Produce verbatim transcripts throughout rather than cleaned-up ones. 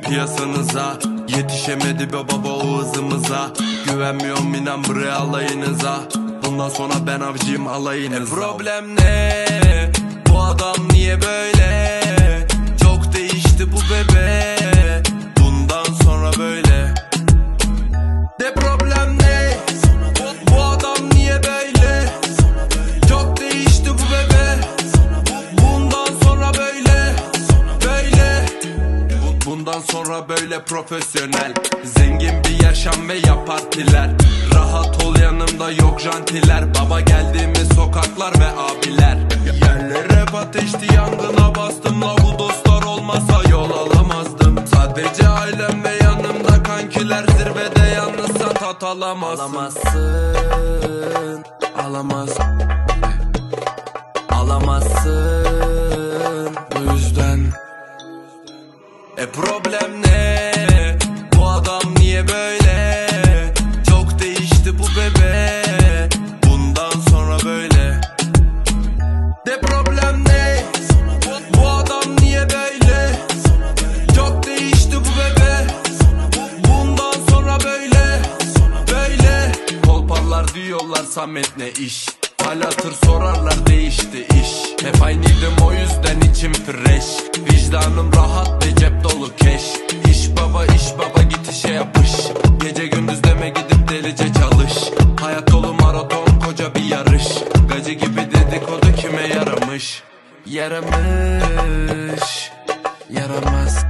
piyasanıza. Yetişemedi be baba o hızımıza. Güvenmiyorum inan buraya alayınıza. Bundan sonra ben avcıyım alayınıza. E problem ne? Bu adam niye böyle? Çok değişti bu bebe. Bundan sonra böyle. De problem ne? Bu adam niye böyle? Çok değişti bu bebe. Bundan sonra böyle. Böyle. Bundan sonra böyle profesyonel. Zengin bir yaşam ve yap partiler. Rahat ol yanımda yok jantiler. Baba geldiğimiz sokaklar ve abiler. Yerlere hep ateşti yangına bastım. La bu dostlar olmasa yol alamazdım. Sadece ailem ve yanımda kankiler. Zirvede yalnızsa tat alamazsın. Alamazsın. Alamaz. Alamazsın. Bu yüzden. E problem ne? Bu adam niye böyle? Çok değişti bu bebe. Bundan sonra böyle. De problem ne? Bu adam niye böyle? Çok değişti bu bebe. Bundan sonra böyle. Böyle. Kolparlar diyorlar Samet ne iş? Hal hatır sorarlar değişti iş. Hep aynıydım o yüzden içim fresh. Vicdanım rahat ve cep dolu keş. İş baba iş baba git işe yapış. Gece gündüz deme gidip delice çalış. Hayat dolu maraton koca bir yarış. Gacı gibi dedikodu kime yaramış? Yaramış. Yaramaz.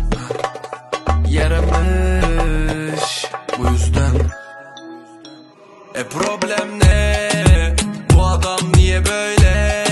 Yaramış. Bu yüzden. E problem ne? Bu adam niye böyle?